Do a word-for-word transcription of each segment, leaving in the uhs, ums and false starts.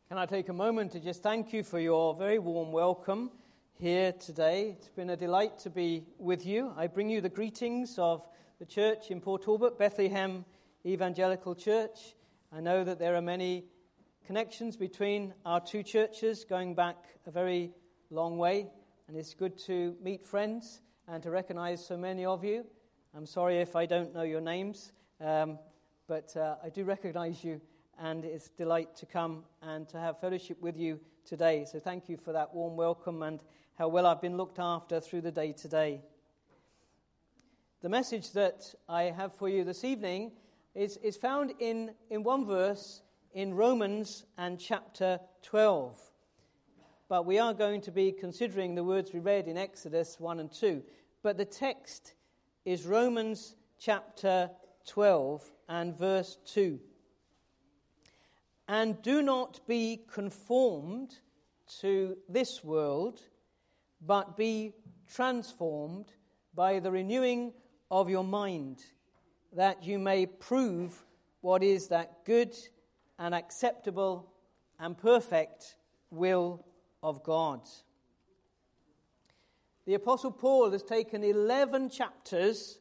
Can I take a moment to just thank you for your very warm welcome here today. It's been a delight to be with you. I bring you the greetings of the church in Port Talbot, Bethlehem Evangelical Church. I know that there are many connections between our two churches going back a very long way, and it's good to meet friends and to recognize so many of you. I'm sorry if I don't know your names, um, but uh, I do recognize you. And it's a delight to come and to have fellowship with you today. So thank you for that warm welcome and how well I've been looked after through the day today. The message that I have for you this evening is, is found in, in one verse in Romans and chapter twelve. But we are going to be considering the words we read in Exodus one and two. But the text is Romans chapter twelve and verse two. And do not be conformed to this world, but be transformed by the renewing of your mind, that you may prove what is that good and acceptable and perfect will of God. The Apostle Paul has taken eleven chapters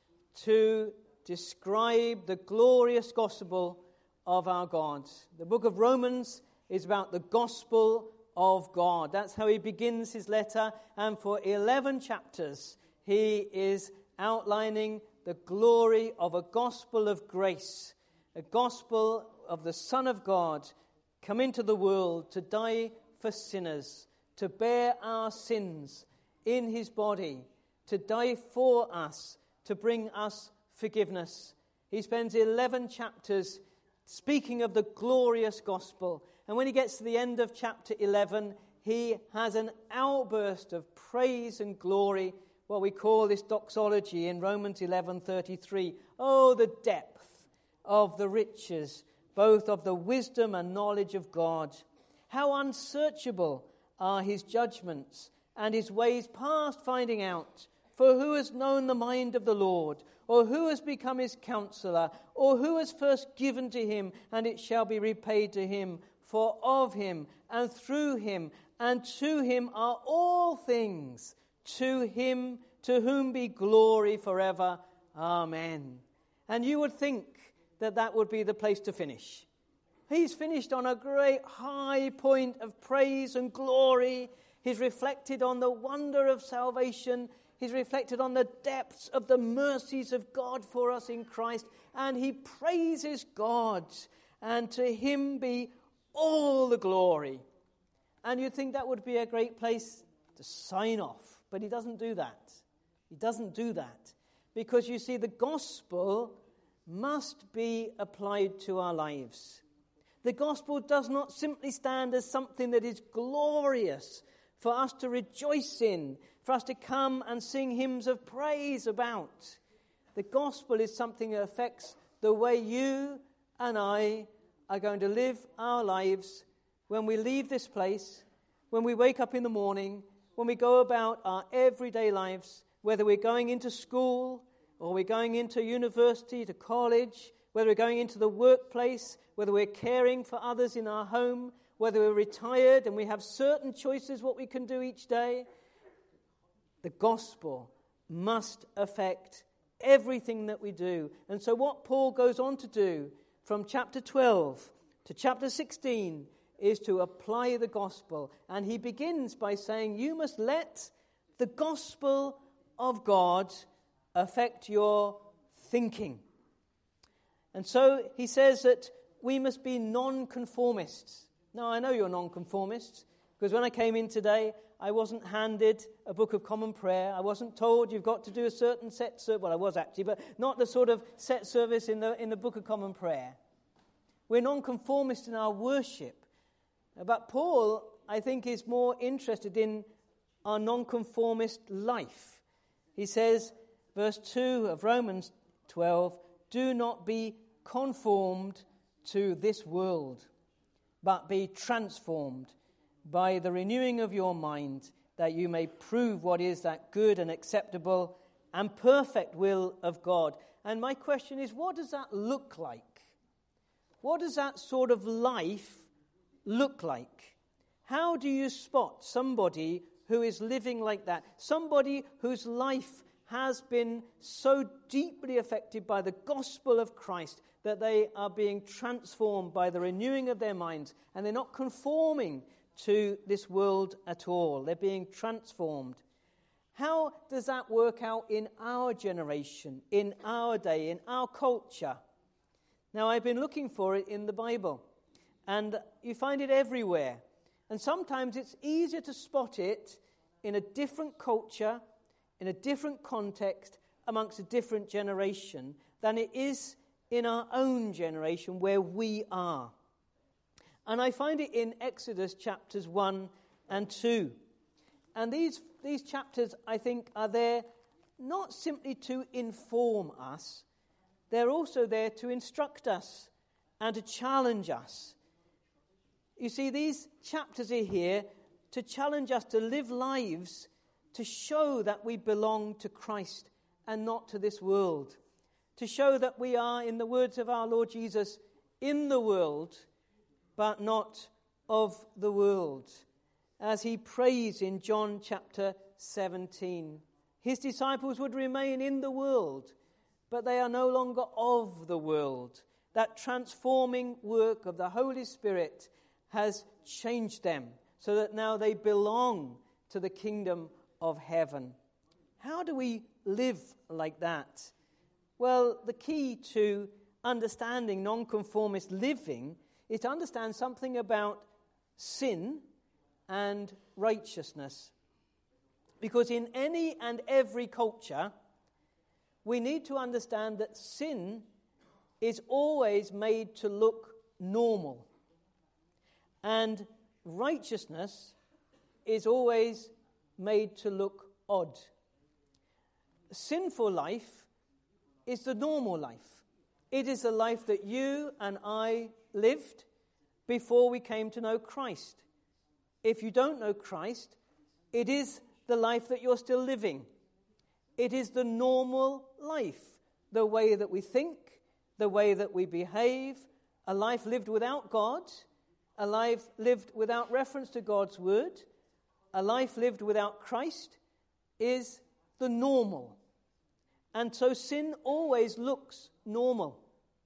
to describe the glorious gospel of our God. The book of Romans is about the gospel of God. That's how he begins his letter, and for eleven chapters he is outlining the glory of a gospel of grace, a gospel of the Son of God come into the world to die for sinners, to bear our sins in his body, to die for us, to bring us forgiveness. He spends eleven chapters speaking of the glorious gospel. And when he gets to the end of chapter eleven, he has an outburst of praise and glory, what we call this doxology in Romans eleven thirty-three. Oh, the depth of the riches, both of the wisdom and knowledge of God. How unsearchable are his judgments and his ways past finding out. For who has known the mind of the Lord? Or who has become his counselor? Or who has first given to him, and it shall be repaid to him? For of him, and through him, and to him are all things. To him, to whom be glory forever. Amen. And you would think that that would be the place to finish. He's finished on a great high point of praise and glory. He's reflected on the wonder of salvation. He's reflected on the depths of the mercies of God for us in Christ, and he praises God, and to him be all the glory. And you'd think that would be a great place to sign off, but he doesn't do that. He doesn't do that, because you see, the gospel must be applied to our lives. The gospel does not simply stand as something that is glorious for us to rejoice in, for us to come and sing hymns of praise about. The gospel is something that affects the way you and I are going to live our lives when we leave this place, when we wake up in the morning, when we go about our everyday lives, whether we're going into school or we're going into university, to college, whether we're going into the workplace, whether we're caring for others in our home, whether we're retired and we have certain choices what we can do each day. The gospel must affect everything that we do. And so what Paul goes on to do from chapter twelve to chapter sixteen is to apply the gospel. And he begins by saying, you must let the gospel of God affect your thinking. And so he says that we must be non-conformists. Now, I know you're non-conformists, because when I came in today, I wasn't handed a book of common prayer. I wasn't told you've got to do a certain set service. Well, I was actually, but not the sort of set service in the in the book of common prayer. We're non-conformists in our worship. But Paul, I think, is more interested in our non-conformist life. He says, verse two of Romans twelve, do not be conformed to this world, but be transformed by the renewing of your mind, that you may prove what is that good and acceptable and perfect will of God. And my question is, what does that look like? What does that sort of life look like? How do you spot somebody who is living like that? Somebody whose life has been so deeply affected by the gospel of Christ that they are being transformed by the renewing of their minds, and they're not conforming to this world at all. They're being transformed. How does that work out in our generation, in our day, in our culture? Now, I've been looking for it in the Bible, and you find it everywhere. And sometimes it's easier to spot it in a different culture, in a different context, amongst a different generation, than it is in our own generation where we are. And I find it in Exodus chapters one and two. And these, these chapters, I think, are there not simply to inform us, they're also there to instruct us and to challenge us. You see, these chapters are here to challenge us to live lives to show that we belong to Christ and not to this world. To show that we are, in the words of our Lord Jesus, in the world, but not of the world. As he prays in John chapter seventeen, his disciples would remain in the world, but they are no longer of the world. That transforming work of the Holy Spirit has changed them so that now they belong to the kingdom of heaven. How do we live like that? Well, the key to understanding nonconformist living is to understand something about sin and righteousness. Because in any and every culture, we need to understand that sin is always made to look normal. And righteousness is always made to look odd. Sinful life is the normal life. It is the life that you and I lived before we came to know Christ. If you don't know Christ, it is the life that you're still living. It is the normal life, the way that we think, the way that we behave, a life lived without God, a life lived without reference to God's word, a life lived without Christ is the normal. And so sin always looks normal.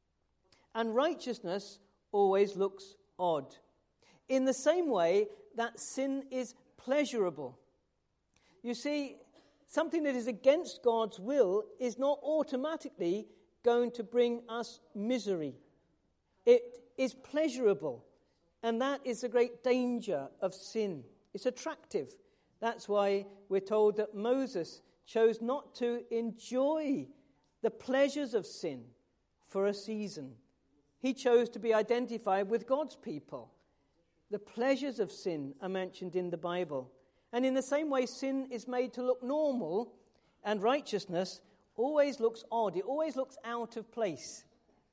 And righteousness always looks odd. In the same way that sin is pleasurable. You see, something that is against God's will is not automatically going to bring us misery. It is pleasurable. And that is the great danger of sin. It's attractive. That's why we're told that Moses chose not to enjoy the pleasures of sin for a season. He chose to be identified with God's people. The pleasures of sin are mentioned in the Bible. And in the same way, sin is made to look normal, and righteousness always looks odd. It always looks out of place.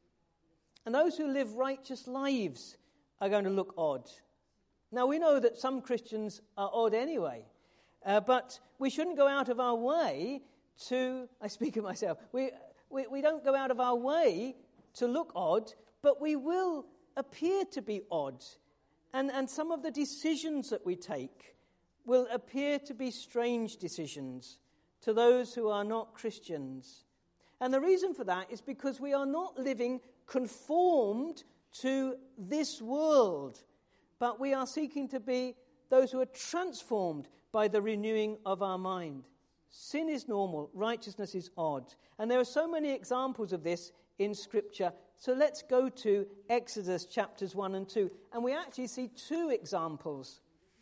And those who live righteous lives are going to look odd. Now, we know that some Christians are odd anyway, uh, but we shouldn't go out of our way to, I speak of myself, we, we, we don't go out of our way to look odd, but we will appear to be odd. And, and some of the decisions that we take will appear to be strange decisions to those who are not Christians. And the reason for that is because we are not living conformed to this world, but we are seeking to be those who are transformed by the renewing of our mind. Sin is normal, righteousness is odd. And there are so many examples of this in Scripture. So let's go to Exodus chapters one and two. And we actually see two examples.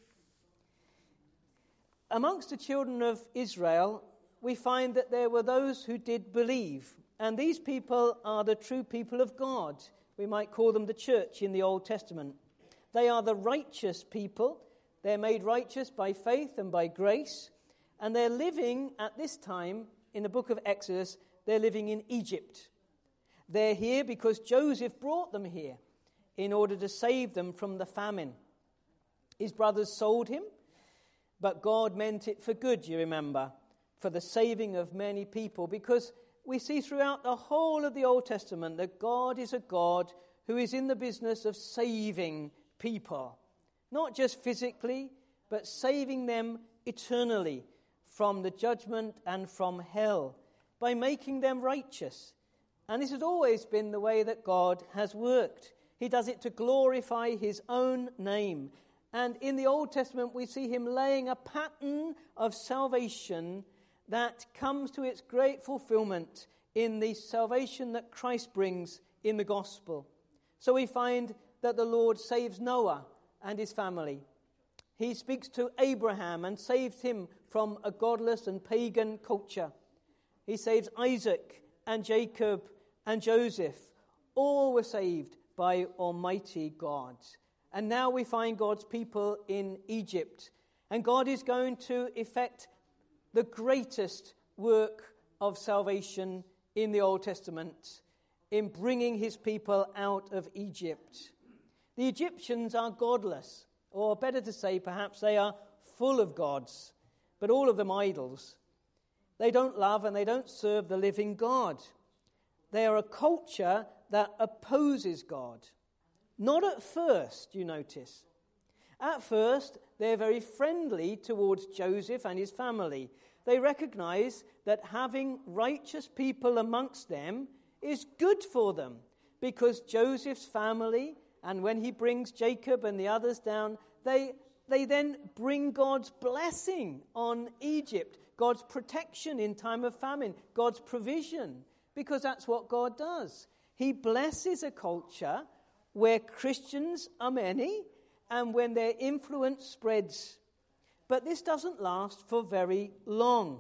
Amongst the children of Israel, we find that there were those who did believe. And these people are the true people of God. We might call them the church in the Old Testament. They are the righteous people. They're made righteous by faith and by grace. And they're living at this time, in the book of Exodus, they're living in Egypt. They're here because Joseph brought them here in order to save them from the famine. His brothers sold him, but God meant it for good, you remember, for the saving of many people, because we see throughout the whole of the Old Testament that God is a God who is in the business of saving people, not just physically, but saving them eternally from the judgment and from hell by making them righteous. And this has always been the way that God has worked. He does it to glorify his own name. And in the Old Testament, we see him laying a pattern of salvation that comes to its great fulfillment in the salvation that Christ brings in the gospel. So we find that the Lord saves Noah and his family. He speaks to Abraham and saves him from a godless and pagan culture. He saves Isaac and Jacob and Joseph. All were saved by Almighty God. And now we find God's people in Egypt. And God is going to effect the greatest work of salvation in the Old Testament in bringing his people out of Egypt. The Egyptians are godless, or better to say, perhaps they are full of gods, but all of them idols. They don't love and they don't serve the living God. They are a culture that opposes God. Not at first, you notice. At first, they're very friendly towards Joseph and his family. They recognize that having righteous people amongst them is good for them, because Joseph's family, and when he brings Jacob and the others down, they, they then bring God's blessing on Egypt, God's protection in time of famine, God's provision, because that's what God does. He blesses a culture where Christians are many and when their influence spreads. But this doesn't last for very long.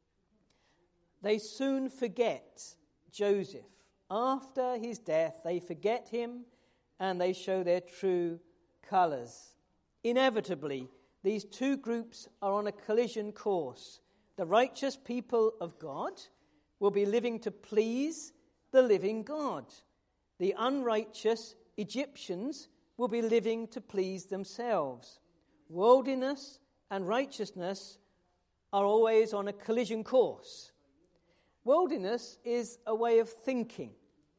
They soon forget Joseph. After his death, they forget him and they show their true colors. Inevitably, these two groups are on a collision course. The righteous people of God will be living to please the living God. The unrighteous Egyptians will be living to please themselves. Worldliness and righteousness are always on a collision course. Worldliness is a way of thinking.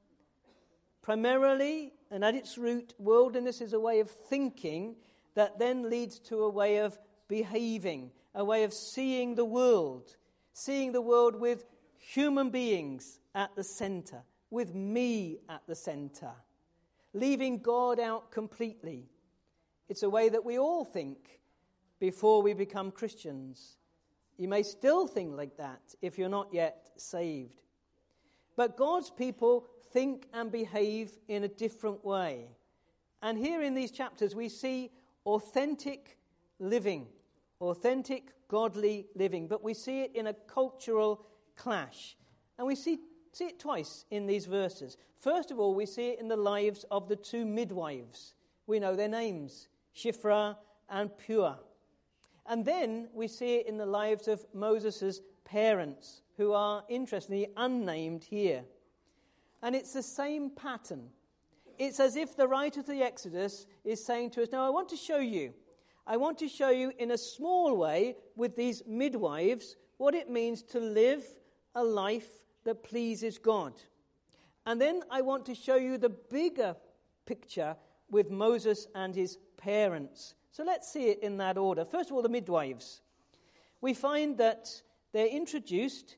Primarily, and at its root, worldliness is a way of thinking that then leads to a way of behaving, a way of seeing the world, seeing the world with human beings at the center, with me at the center, leaving God out completely. It's a way that we all think before we become Christians. You may still think like that if you're not yet saved. But God's people think and behave in a different way. And here in these chapters we see authentic living, authentic godly living, but we see it in a cultural clash. And we see, see it twice in these verses. First of all, we see it in the lives of the two midwives. We know their names, Shiphrah and Puah. And then we see it in the lives of Moses' parents, who are, interestingly, unnamed here. And it's the same pattern. It's as if the writer of the Exodus is saying to us, now I want to show you, I want to show you in a small way with these midwives what it means to live a life that pleases God. And then I want to show you the bigger picture with Moses and his parents. So let's see it in that order. First of all, the midwives. We find that they're introduced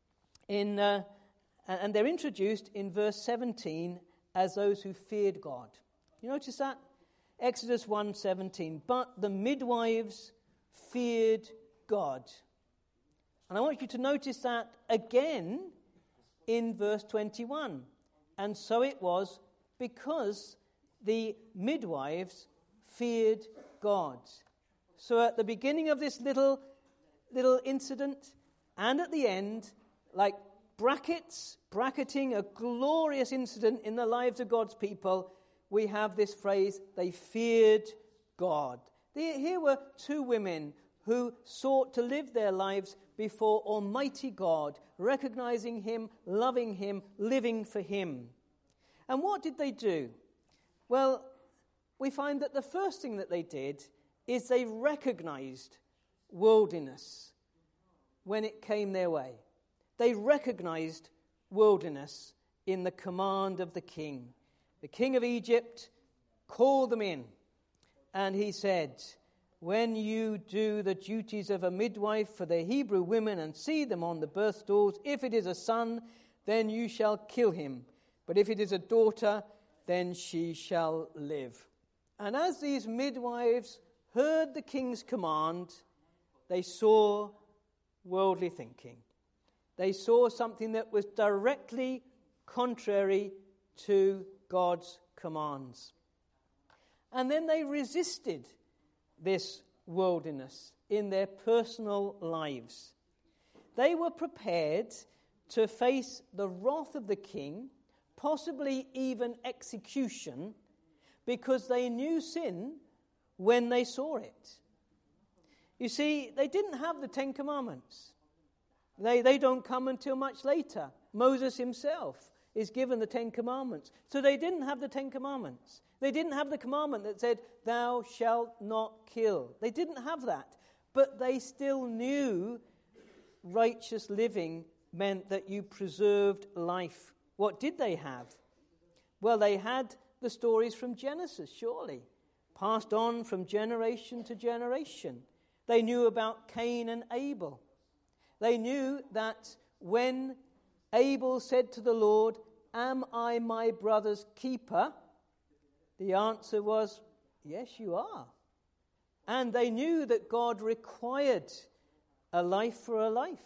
in, uh, and they're introduced in verse seventeen as those who feared God. You notice that? Exodus one seventeen. But the midwives feared God. And I want you to notice that again in verse twenty-one. And so it was because the midwives feared God. So at the beginning of this little little incident and at the end, like brackets, bracketing a glorious incident in the lives of God's people, we have this phrase, they feared God. Here were two women who sought to live their lives before Almighty God, recognizing him, loving him, living for him. And what did they do? Well, we find that the first thing that they did is they recognized worldliness when it came their way. They recognized worldliness in the command of the king. The king of Egypt called them in and he said, when you do the duties of a midwife for the Hebrew women and see them on the birth stools, if it is a son, then you shall kill him. But if it is a daughter, then she shall live. And as these midwives heard the king's command, they saw worldly thinking. They saw something that was directly contrary to God's commands. And then they resisted this worldliness in their personal lives. They were prepared to face the wrath of the king, possibly even execution, because they knew sin when they saw it. You see, they didn't have the Ten Commandments. They, they don't come until much later. Moses himself is given the Ten Commandments. So they didn't have the Ten Commandments. They didn't have the commandment that said, thou shalt not kill. They didn't have that. But they still knew righteous living meant that you preserved life. What did they have? Well, they had the stories from Genesis, surely, passed on from generation to generation. They knew about Cain and Abel. They knew that when Abel said to the Lord, am I my brother's keeper? The answer was, yes, you are. And they knew that God required a life for a life.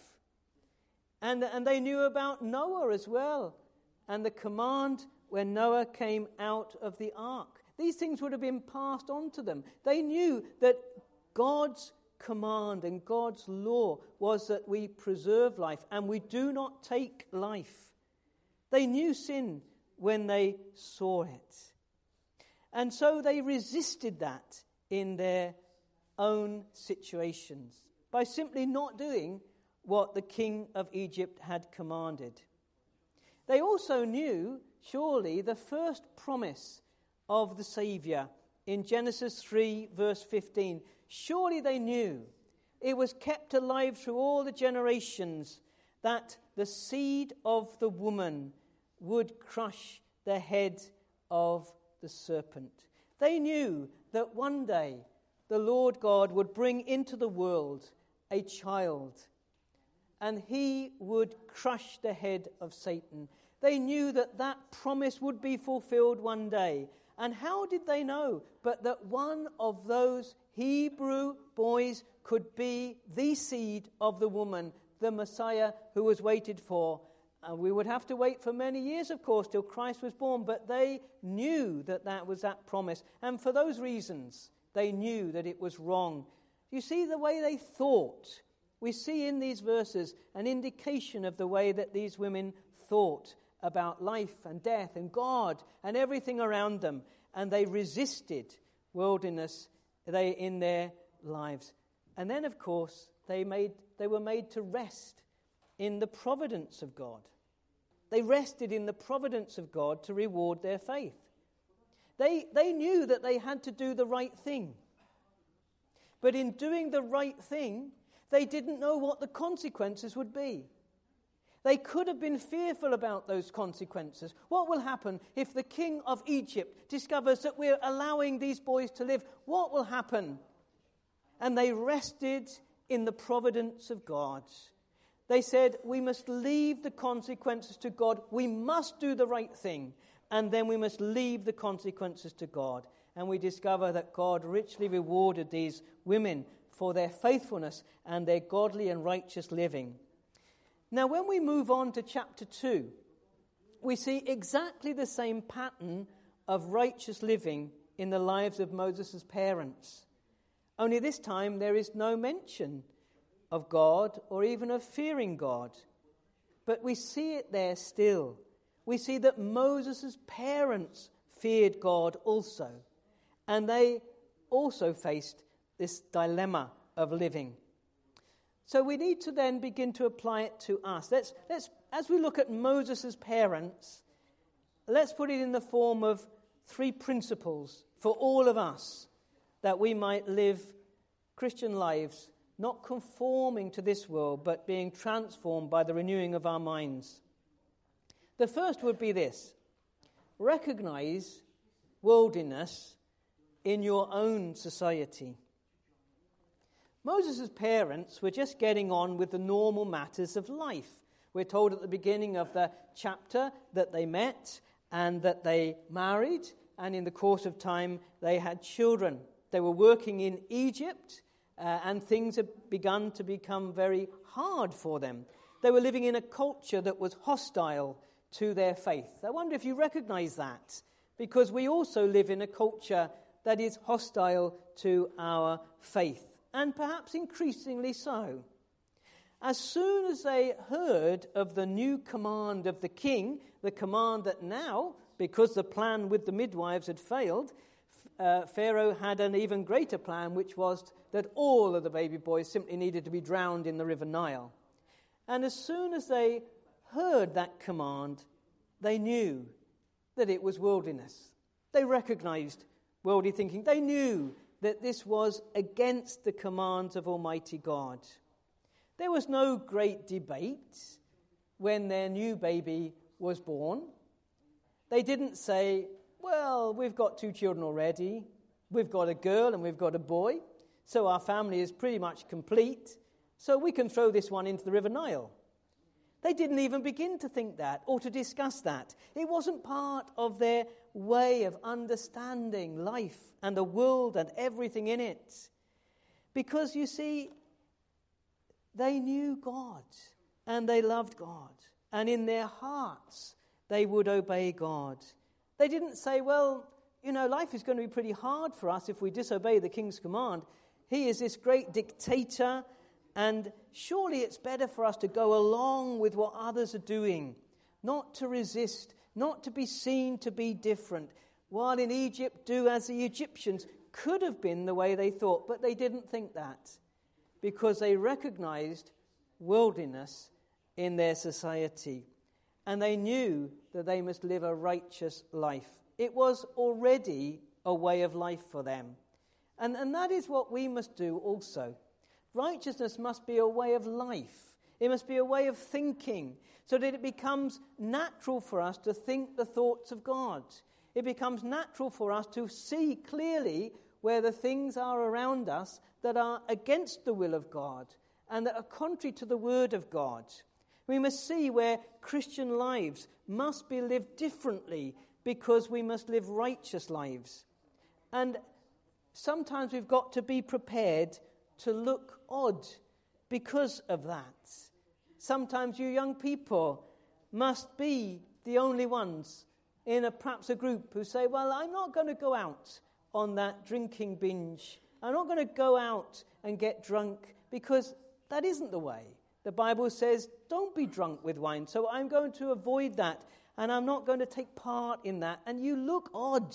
And, and they knew about Noah as well, and the command when Noah came out of the ark. These things would have been passed on to them. They knew that God's command and God's law was that we preserve life and we do not take life. They knew sin when they saw it. And so they resisted that in their own situations by simply not doing what the king of Egypt had commanded. They also knew, surely, the first promise of the Saviour in Genesis three, verse fifteen. Surely they knew it was kept alive through all the generations that the seed of the woman would crush the head of the serpent. They knew that one day the Lord God would bring into the world a child, and he would crush the head of Satan. They knew that that promise would be fulfilled one day. And how did they know but that one of those Hebrew boys could be the seed of the woman, the Messiah who was waited for? And we would have to wait for many years, of course, till Christ was born, but they knew that that was that promise. And for those reasons, they knew that it was wrong. You see the way they thought. We see in these verses an indication of the way that these women thought about life and death and God and everything around them. And they resisted worldliness they in their lives. And then, of course, they made they were made to rest in the providence of God. They rested in the providence of God to reward their faith. They, they knew that they had to do the right thing. But in doing the right thing, they didn't know what the consequences would be. They could have been fearful about those consequences. What will happen if the king of Egypt discovers that we're allowing these boys to live? What will happen? And they rested in the providence of God. They said, we must leave the consequences to God. We must do the right thing. And then we must leave the consequences to God. And we discover that God richly rewarded these women for their faithfulness and their godly and righteous living. Now, when we move on to chapter two, we see exactly the same pattern of righteous living in the lives of Moses' parents. Only this time there is no mention of God or even of fearing God. But we see it there still. We see that Moses' parents feared God also. And they also faced this dilemma of living. So we need to then begin to apply it to us. Let's, let's, as we look at Moses' parents, let's put it in the form of three principles for all of us that we might live Christian lives, not conforming to this world, but being transformed by the renewing of our minds. The first would be this: recognize worldliness in your own society. Moses' parents were just getting on with the normal matters of life. We're told at the beginning of the chapter that they met and that they married, and in the course of time they had children. They were working in Egypt, uh, and things had begun to become very hard for them. They were living in a culture that was hostile to their faith. I wonder if you recognize that, because we also live in a culture that is hostile to our faith, and perhaps increasingly so. As soon as they heard of the new command of the king, the command that now, because the plan with the midwives had failed, uh, Pharaoh had an even greater plan, which was that all of the baby boys simply needed to be drowned in the River Nile. And as soon as they heard that command, they knew that it was worldliness. They recognized worldly thinking. They knew that this was against the commands of Almighty God. There was no great debate when their new baby was born. They didn't say, well, we've got two children already. We've got a girl and we've got a boy. So our family is pretty much complete. So we can throw this one into the River Nile. They didn't even begin to think that or to discuss that. It wasn't part of their way of understanding life and the world and everything in it. Because, you see, they knew God and they loved God. And in their hearts, they would obey God. They didn't say, well, you know, life is going to be pretty hard for us if we disobey the king's command. He is this great dictator, and surely it's better for us to go along with what others are doing, not to resist, not to be seen to be different. While in Egypt, do as the Egyptians could have been the way they thought, but they didn't think that because they recognized worldliness in their society. And they knew that they must live a righteous life. It was already a way of life for them. And, and that is what we must do also. Righteousness must be a way of life. It must be a way of thinking, so that it becomes natural for us to think the thoughts of God. It becomes natural for us to see clearly where the things are around us that are against the will of God and that are contrary to the word of God. We must see where Christian lives must be lived differently because we must live righteous lives. And sometimes we've got to be prepared to look odd because of that. Sometimes you young people must be the only ones in a perhaps a group who say, well, I'm not going to go out on that drinking binge. I'm not going to go out and get drunk because that isn't the way. The Bible says, don't be drunk with wine. So I'm going to avoid that, and I'm not going to take part in that. And you look odd.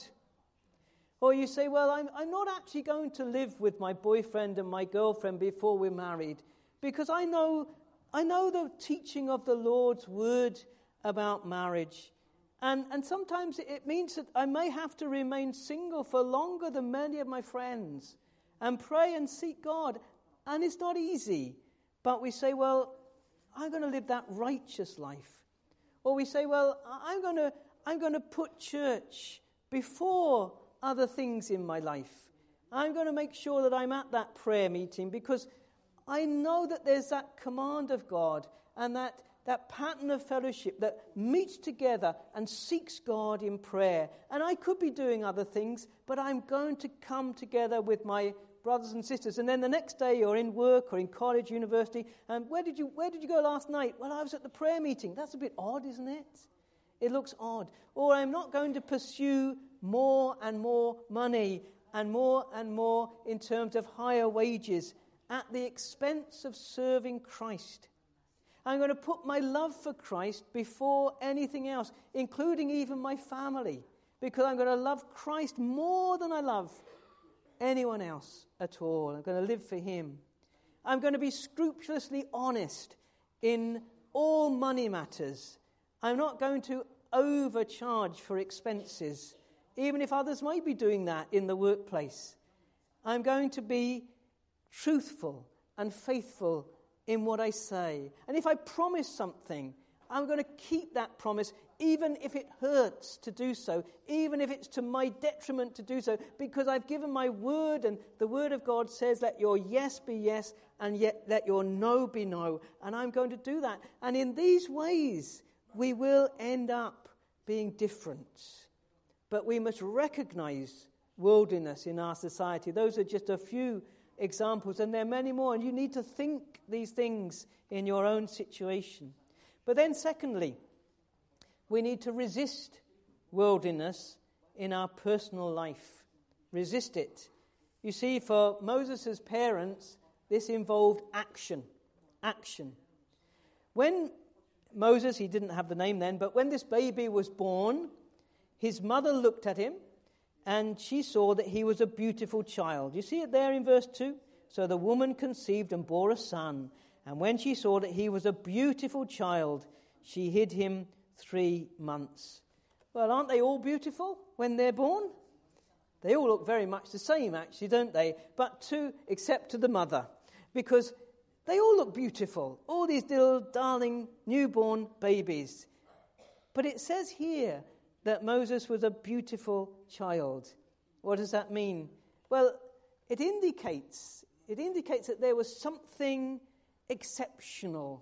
Or you say, well, I'm, I'm not actually going to live with my boyfriend and my girlfriend before we're married because I know, I know the teaching of the Lord's word about marriage. And, and sometimes it means that I may have to remain single for longer than many of my friends and pray and seek God. And it's not easy. But we say, well, I'm going to live that righteous life. Or we say, well, I'm going to, I'm going to put church before other things in my life. I'm going to make sure that I'm at that prayer meeting because I know that there's that command of God and that, that pattern of fellowship that meets together and seeks God in prayer. And I could be doing other things, but I'm going to come together with my brothers and sisters. And then the next day you're in work or in college, university, and where did you where did you go last night? Well, I was at the prayer meeting. That's a bit odd, isn't it? It looks odd. Or I'm not going to pursue more and more money and more and more in terms of higher wages at the expense of serving Christ. I'm going to put my love for Christ before anything else, including even my family, because I'm going to love Christ more than I love anyone else at all. I'm going to live for him. I'm going to be scrupulously honest in all money matters. I'm not going to overcharge for expenses, even if others might be doing that in the workplace. I'm going to be truthful and faithful in what I say. And if I promise something, I'm going to keep that promise, even if it hurts to do so, even if it's to my detriment to do so, because I've given my word, and the word of God says, let your yes be yes, and yet let your no be no, and I'm going to do that. And in these ways, we will end up being different. But we must recognize worldliness in our society. Those are just a few examples, and there are many more, and you need to think these things in your own situation. But then secondly, we need to resist worldliness in our personal life. Resist it. You see, for Moses' parents, this involved action. Action. When Moses, he didn't have the name then, but when this baby was born, his mother looked at him and she saw that he was a beautiful child. You see it there in verse two? So the woman conceived and bore a son. And when she saw that he was a beautiful child, she hid him three months. Well, aren't they all beautiful when they're born? They all look very much the same, actually, don't they? But to, except to the mother, because they all look beautiful, all these little darling newborn babies. But it says here that Moses was a beautiful child. What does that mean? Well, it indicates, it indicates that there was something exceptional.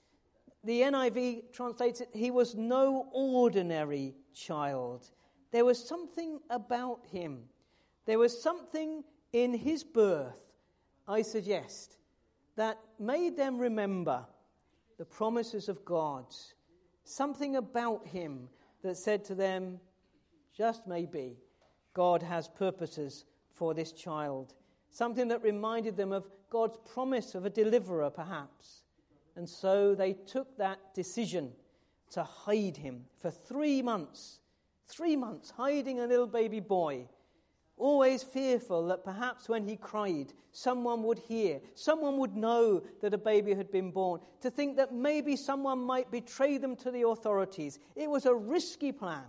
The N I V translates it, he was no ordinary child. There was something about him. There was something in his birth, I suggest, that made them remember the promises of God. Something about him that said to them, just maybe, God has purposes for this child. Something that reminded them of God's promise of a deliverer, perhaps. And so they took that decision to hide him for three months. Three months, hiding a little baby boy. Always fearful that perhaps when he cried, someone would hear. Someone would know that a baby had been born. To think that maybe someone might betray them to the authorities. It was a risky plan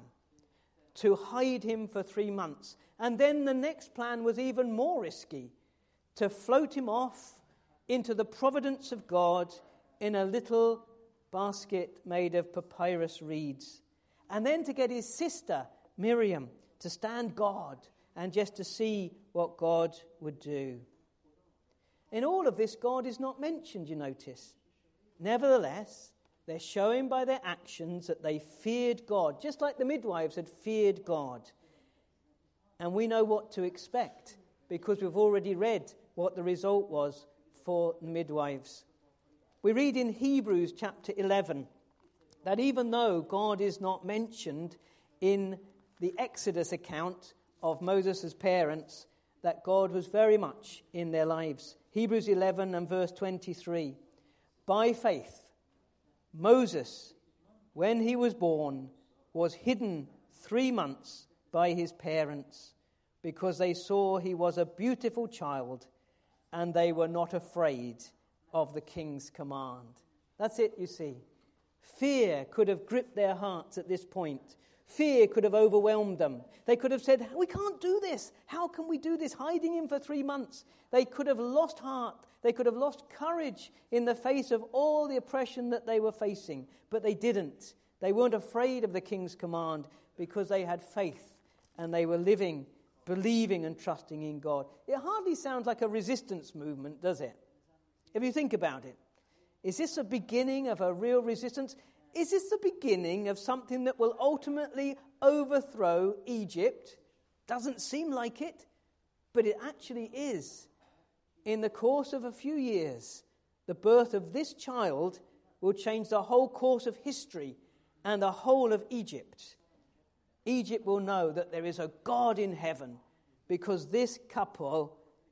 to hide him for three months. And then the next plan was even more risky. To float him off into the providence of God in a little basket made of papyrus reeds. And then to get his sister, Miriam, to stand guard and just to see what God would do. In all of this, God is not mentioned, you notice. Nevertheless, they're showing by their actions that they feared God, just like the midwives had feared God. And we know what to expect, because we've already read what the result was for the midwives. We read in Hebrews chapter eleven that even though God is not mentioned in the Exodus account of Moses' parents, that God was very much in their lives. Hebrews eleven and verse twenty-three. By faith, Moses, when he was born, was hidden three months by his parents, because they saw he was a beautiful child, and they were not afraid of the king's command. That's it, you see. Fear could have gripped their hearts at this point. Fear could have overwhelmed them. They could have said, we can't do this. How can we do this? Hiding him for three months. They could have lost heart. They could have lost courage in the face of all the oppression that they were facing. But they didn't. They weren't afraid of the king's command because they had faith and they were living, believing and trusting in God. It hardly sounds like a resistance movement, does it? If you think about it. Is this a beginning of a real resistance? Is this the beginning of something that will ultimately overthrow Egypt? Doesn't seem like it, but it actually is. In the course of a few years, the birth of this child will change the whole course of history and the whole of Egypt. Egypt will know that there is a God in heaven because this couple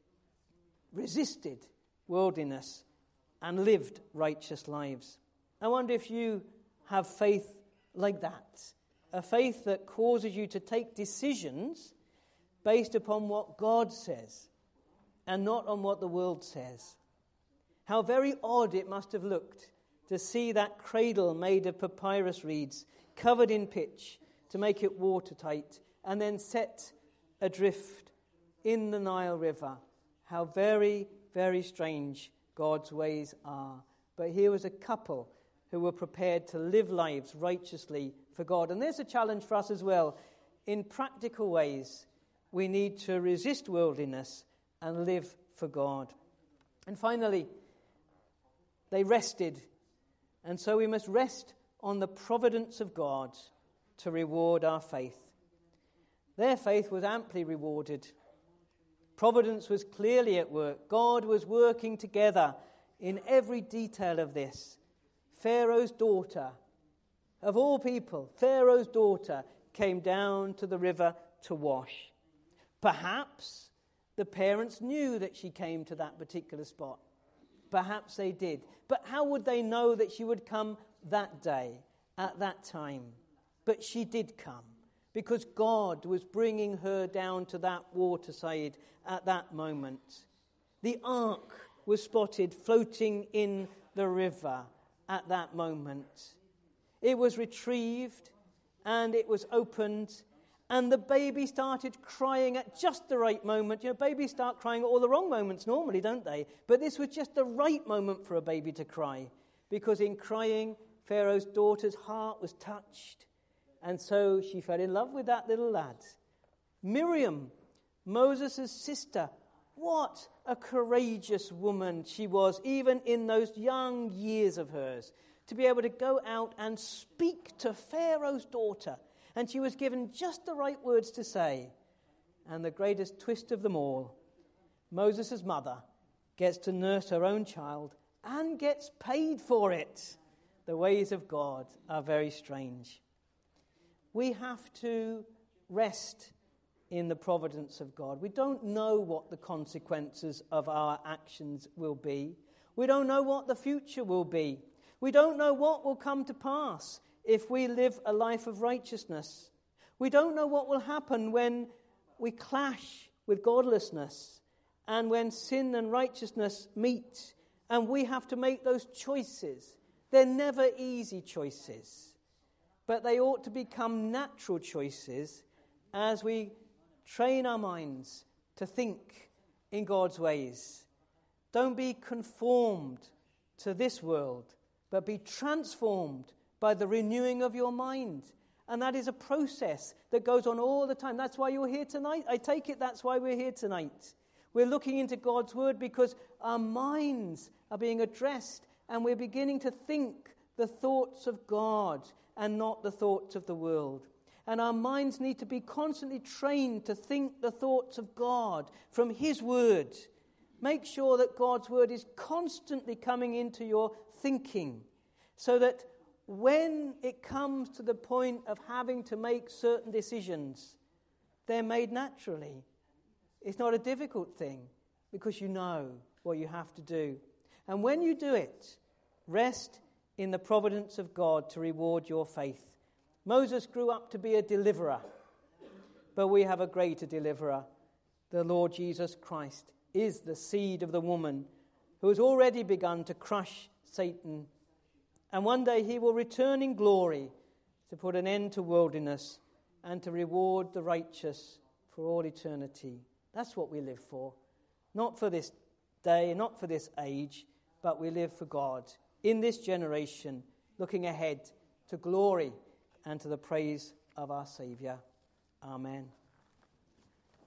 resisted worldliness and lived righteous lives. I wonder if you have faith like that, a faith that causes you to take decisions based upon what God says and not on what the world says. How very odd it must have looked to see that cradle made of papyrus reeds covered in pitch to make it watertight and then set adrift in the Nile River. How very, very strange God's ways are. But here was a couple who were prepared to live lives righteously for God. And there's a challenge for us as well. In practical ways, we need to resist worldliness and live for God. And finally, they rested. And so we must rest on the providence of God to reward our faith. Their faith was amply rewarded. Providence was clearly at work. God was working together in every detail of this. Pharaoh's daughter, of all people, Pharaoh's daughter came down to the river to wash. Perhaps the parents knew that she came to that particular spot. Perhaps they did. But how would they know that she would come that day, at that time? But she did come, because God was bringing her down to that waterside at that moment. The ark was spotted floating in the river at that moment. It was retrieved and it was opened, and the baby started crying at just the right moment. You know, babies start crying at all the wrong moments normally, don't they? But this was just the right moment for a baby to cry, because in crying, Pharaoh's daughter's heart was touched, and so she fell in love with that little lad. Miriam, Moses' sister, what a courageous woman she was, even in those young years of hers, to be able to go out and speak to Pharaoh's daughter. And she was given just the right words to say. And the greatest twist of them all, Moses' mother gets to nurse her own child and gets paid for it. The ways of God are very strange. We have to rest in the providence of God. We don't know what the consequences of our actions will be. We don't know what the future will be. We don't know what will come to pass if we live a life of righteousness. We don't know what will happen when we clash with godlessness and when sin and righteousness meet, and we have to make those choices. They're never easy choices, but they ought to become natural choices as we train our minds to think in God's ways. Don't be conformed to this world, but be transformed by the renewing of your mind. And that is a process that goes on all the time. That's why you're here tonight. I take it that's why we're here tonight. We're looking into God's word because our minds are being addressed, and we're beginning to think the thoughts of God and not the thoughts of the world. And our minds need to be constantly trained to think the thoughts of God from his word. Make sure that God's word is constantly coming into your thinking, so that when it comes to the point of having to make certain decisions, they're made naturally. It's not a difficult thing, because you know what you have to do. And when you do it, rest in the providence of God to reward your faith. Moses grew up to be a deliverer, but we have a greater deliverer. The Lord Jesus Christ is the seed of the woman who has already begun to crush Satan. And one day he will return in glory to put an end to worldliness and to reward the righteous for all eternity. That's what we live for. Not for this day, not for this age, but we live for God in this generation, looking ahead to glory and to the praise of our Saviour. Amen.